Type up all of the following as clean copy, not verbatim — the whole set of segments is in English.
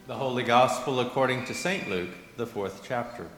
The Holy Gospel according to St. Luke, the 4th chapter.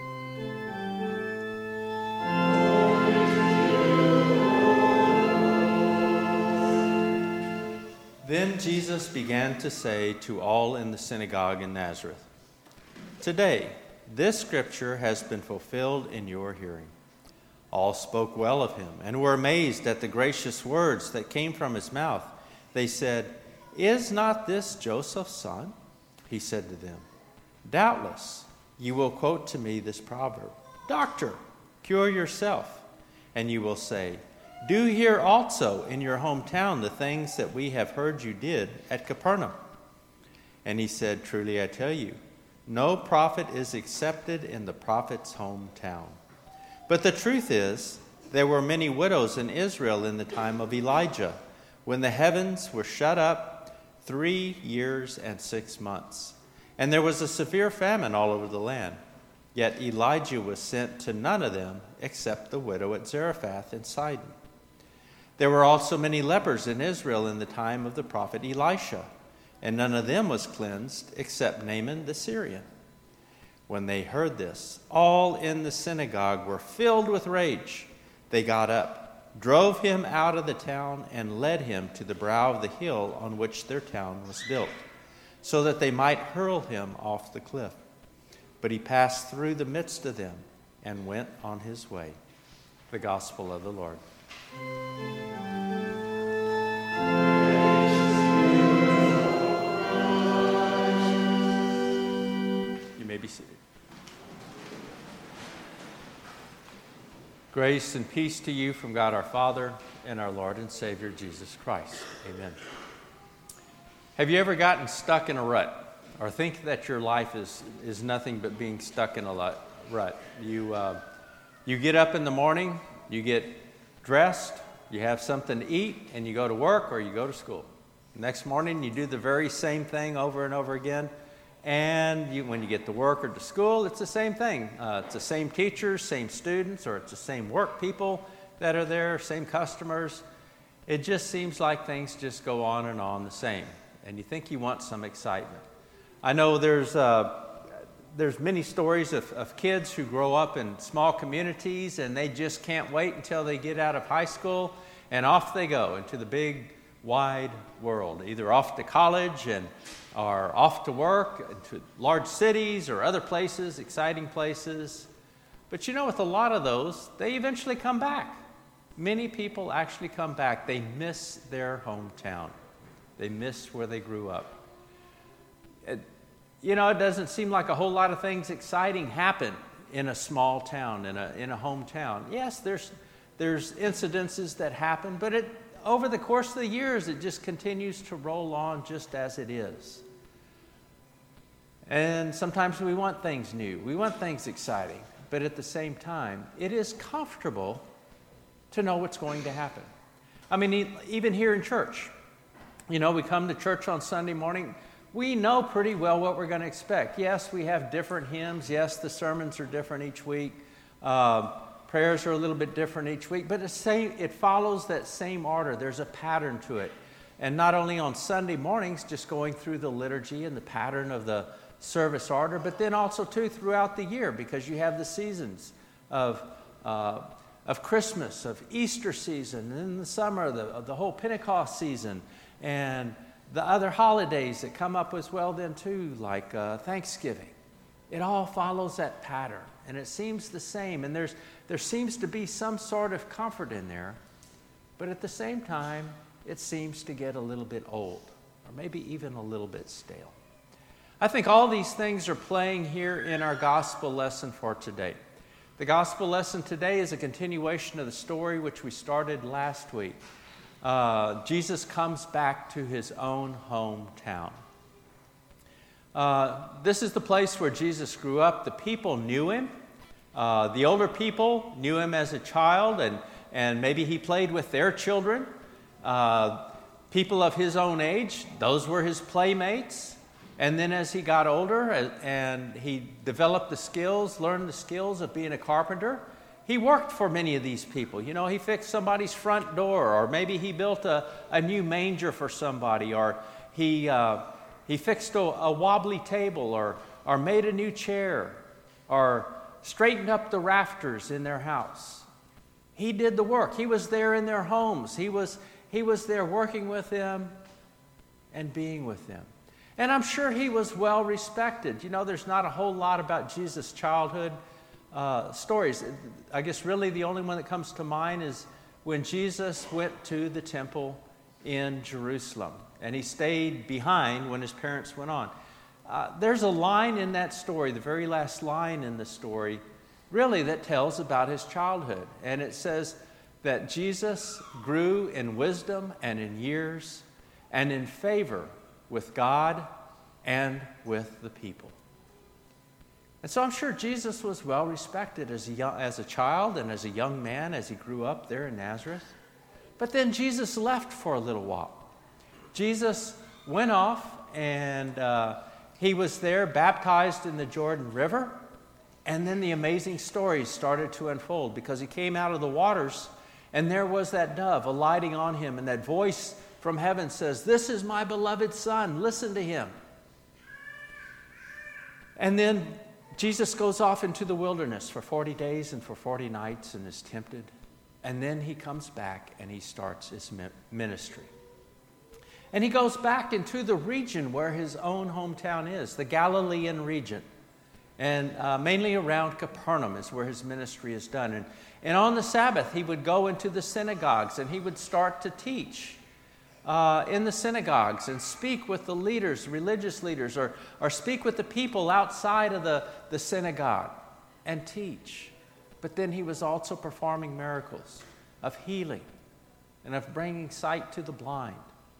Then Jesus began to say to all in the synagogue in Nazareth, "Today, this scripture has been fulfilled in your hearing." All spoke well of him and were amazed at the gracious words that came from his mouth. They said, "Is not this Joseph's son?" He said to them, "Doubtless you will quote to me this proverb, 'Doctor, cure yourself.' And you will say, 'Do here also in your hometown the things that we have heard you did at Capernaum.'" And he said, "Truly I tell you, no prophet is accepted in the prophet's hometown. But the truth is, there were many widows in Israel in the time of Elijah, when the heavens were shut up 3 years and 6 months, and there was a severe famine all over the land. Yet Elijah was sent to none of them except the widow at Zarephath in Sidon. There were also many lepers in Israel in the time of the prophet Elisha, and none of them was cleansed except Naaman the Syrian." When they heard this, all in the synagogue were filled with rage. They got up, drove him out of the town, and led him to the brow of the hill on which their town was built, so that they might hurl him off the cliff. But he passed through the midst of them and went on his way. The Gospel of the Lord. You may be seated. Grace and peace to you from God our Father and our Lord and Savior Jesus Christ. Amen. Have you ever gotten stuck in a rut or think that your life is nothing but being stuck in a rut? You get up in the morning, you get dressed, you have something to eat, and you go to work or you go to school. Next morning, you do the very same thing over and over again. And when you get to work or to school, it's the same thing. It's the same teachers, same students, or it's the same work people that are there, same customers. It just seems like things just go on and on the same. And you think you want some excitement. I know there's many stories of kids who grow up in small communities and they just can't wait until they get out of high school and off they go into the big, wide world, either off to college or off to work, to large cities or other places, exciting places. But you know, with a lot of those, they eventually come back. Many people actually come back. They miss their hometown. They miss where they grew up. It doesn't seem like a whole lot of things exciting happen in a small town, in a hometown. Yes, there's incidences that happen, but over the course of the years, it just continues to roll on just as it is. And sometimes we want things new. We want things exciting. But at the same time, it is comfortable to know what's going to happen. I mean, even here in church, we come to church on Sunday morning. We know pretty well what we're going to expect. Yes, we have different hymns. Yes, the sermons are different each week. Prayers are a little bit different each week, but it follows that same order. There's a pattern to it. And not only on Sunday mornings, just going through the liturgy and the pattern of the service order, but then also too throughout the year, because you have the seasons of Christmas, of Easter season, and in the summer, the whole Pentecost season, and the other holidays that come up as well then too, like Thanksgiving. It all follows that pattern, and it seems the same, and there seems to be some sort of comfort in there, but at the same time, it seems to get a little bit old, or maybe even a little bit stale. I think all these things are playing here in our gospel lesson for today. The gospel lesson today is a continuation of the story which we started last week. Jesus comes back to his own hometown. This is the place where Jesus grew up. The people knew him. The older people knew him as a child, and maybe he played with their children. People of his own age, those were his playmates. And then as he got older and he developed the skills, learned the skills of being a carpenter, he worked for many of these people. He fixed somebody's front door, or maybe he built a new manger for somebody, or he he fixed a wobbly table, or made a new chair, or straightened up the rafters in their house. He did the work. He was there in their homes. He was there working with them and being with them. And I'm sure he was well respected. You know, there's not a whole lot about Jesus' childhood stories. I guess really the only one that comes to mind is when Jesus went to the temple in Jerusalem, and he stayed behind when his parents went on. There's a line in that story, the very last line in the story, really that tells about his childhood. And it says that Jesus grew in wisdom and in years and in favor with God and with the people. And so I'm sure Jesus was well respected as a child and as a young man as he grew up there in Nazareth. But then Jesus left for a little while. Jesus went off and he was there baptized in the Jordan River. And then the amazing stories started to unfold because he came out of the waters and there was that dove alighting on him, and that voice from heaven says, "This is my beloved Son, listen to him." And then Jesus goes off into the wilderness for 40 days and for 40 nights and is tempted. And then he comes back and he starts his ministry. And he goes back into the region where his own hometown is, the Galilean region. And mainly around Capernaum is where his ministry is done. And on the Sabbath, he would go into the synagogues and he would start to teach in the synagogues and speak with the leaders, religious leaders, or speak with the people outside of the synagogue and teach. But then he was also performing miracles of healing and of bringing sight to the blind.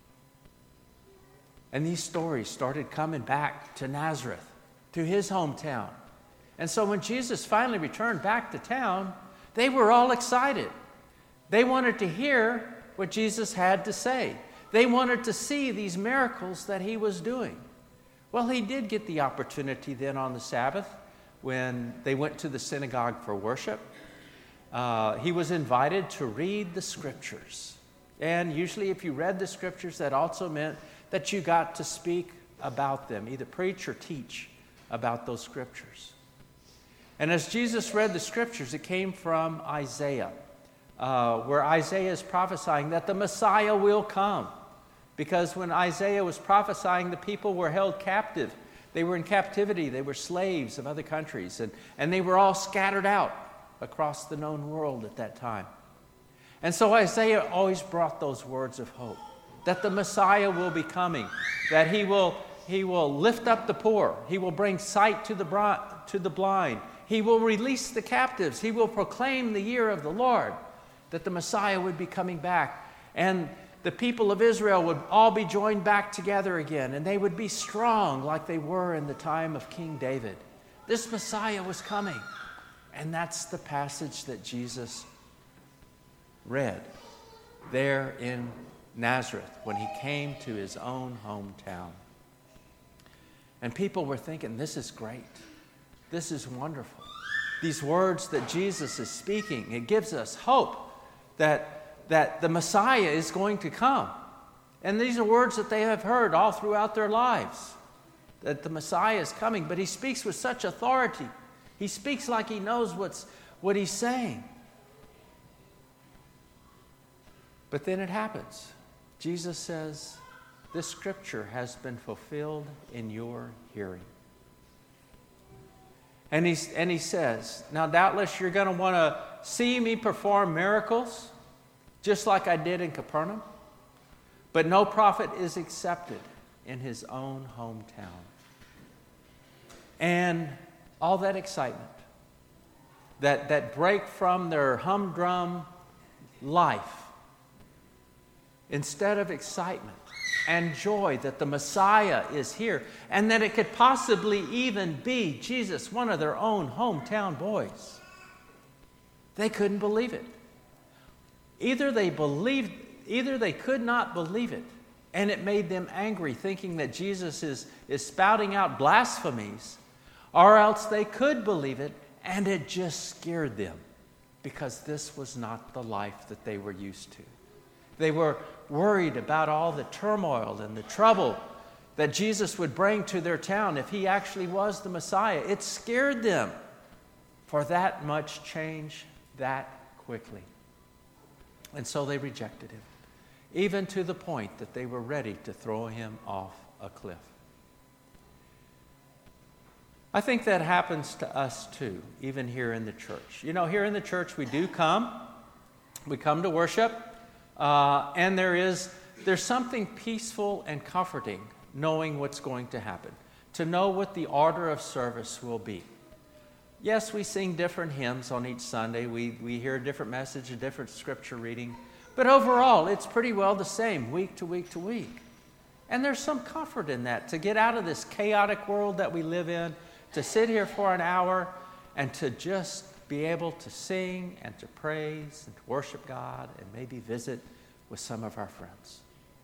And these stories started coming back to Nazareth, to his hometown. And so when Jesus finally returned back to town, they were all excited. They wanted to hear what Jesus had to say. They wanted to see these miracles that he was doing. Well, he did get the opportunity then on the Sabbath when they went to the synagogue for worship. He was invited to read the scriptures. And usually if you read the scriptures, that also meant that you got to speak about them, either preach or teach about those scriptures. And as Jesus read the scriptures, it came from Isaiah, where Isaiah is prophesying that the Messiah will come. Because when Isaiah was prophesying, the people were held captive. They were in captivity. They were slaves of other countries. And they were all scattered out across the known world at that time. And so Isaiah always brought those words of hope, that the Messiah will be coming, that he will lift up the poor, he will bring sight to the blind, he will release the captives, he will proclaim the year of the Lord, that the Messiah would be coming back. And the people of Israel would all be joined back together again, and they would be strong like they were in the time of King David. This Messiah was coming. And that's the passage that Jesus read there in Nazareth when he came to his own hometown. And people were thinking, this is great. This is wonderful. These words that Jesus is speaking, it gives us hope that the Messiah is going to come. And these are words that they have heard all throughout their lives, that the Messiah is coming. But he speaks with such authority. He speaks like he knows what he's saying. But then it happens. Jesus says, "This scripture has been fulfilled in your hearing." And he says, "Now doubtless you're going to want to see me perform miracles, just like I did in Capernaum. But no prophet is accepted in his own hometown." And all that excitement, that break from their humdrum life, instead of excitement and joy that the Messiah is here and that it could possibly even be Jesus, one of their own hometown boys, they couldn't believe it. Either they could not believe it, and it made them angry, thinking that Jesus is spouting out blasphemies, or else they could believe it, and it just scared them, because this was not the life that they were used to. They were worried about all the turmoil and the trouble that Jesus would bring to their town if he actually was the Messiah. It scared them for that much change that quickly. And so they rejected him, even to the point that they were ready to throw him off a cliff. I think that happens to us too, even here in the church. You know, here in the church we come to worship, and there's something peaceful and comforting knowing what's going to happen, to know what the order of service will be. Yes, we sing different hymns on each Sunday. We hear a different message, a different scripture reading. But overall, it's pretty well the same week to week to week. And there's some comfort in that, to get out of this chaotic world that we live in, to sit here for an hour and to just be able to sing and to praise and to worship God and maybe visit with some of our friends.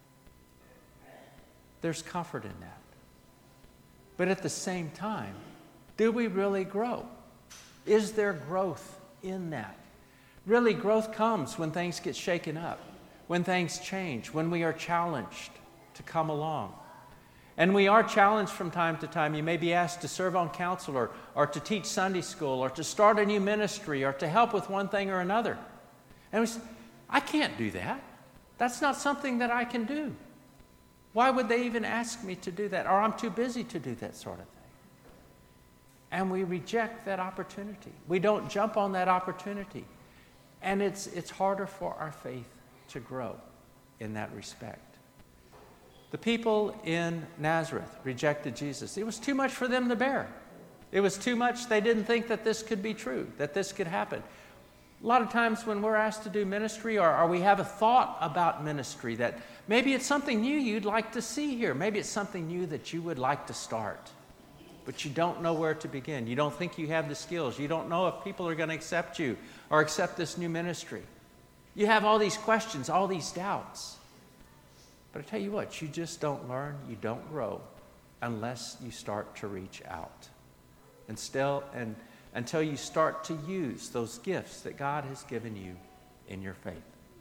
There's comfort in that. But at the same time, do we really grow? Is there growth in that? Really, growth comes when things get shaken up, when things change, when we are challenged to come along. And we are challenged from time to time. You may be asked to serve on council or to teach Sunday school or to start a new ministry or to help with one thing or another. And we say, I can't do that. That's not something that I can do. Why would they even ask me to do that? Or I'm too busy to do that sort of thing. And we reject that opportunity. We don't jump on that opportunity. And it's harder for our faith to grow in that respect. The people in Nazareth rejected Jesus. It was too much for them to bear. It was too much. They didn't think that this could be true, that this could happen. A lot of times when we're asked to do ministry or we have a thought about ministry, that maybe it's something new you'd like to see here. Maybe it's something new that you would like to start. But you don't know where to begin. You don't think you have the skills. You don't know if people are going to accept you or accept this new ministry. You have all these questions, all these doubts. But I tell you what, you just don't learn, you don't grow unless you start to reach out. And until you start to use those gifts that God has given you in your faith.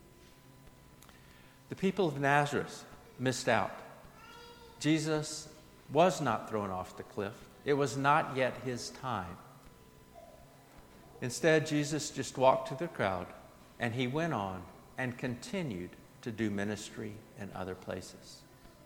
The people of Nazareth missed out. Jesus was not thrown off the cliff. It was not yet his time. Instead, Jesus just walked to the crowd and he went on and continued to do ministry in other places.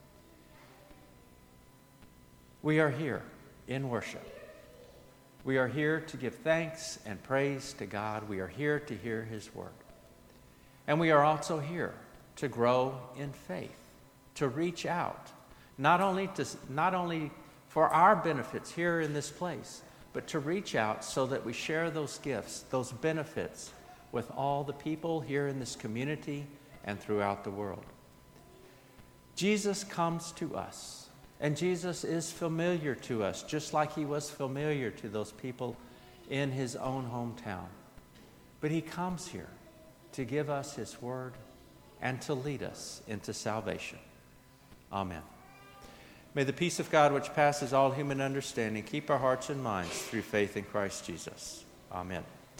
We are here in worship. We are here to give thanks and praise to God. We are here to hear his word. And we are also here to grow in faith, to reach out, not only for our benefits here in this place, but to reach out so that we share those gifts, those benefits with all the people here in this community and throughout the world. Jesus comes to us, and Jesus is familiar to us, just like he was familiar to those people in his own hometown. But he comes here to give us his word and to lead us into salvation. Amen. May the peace of God, which passes all human understanding, keep our hearts and minds through faith in Christ Jesus. Amen.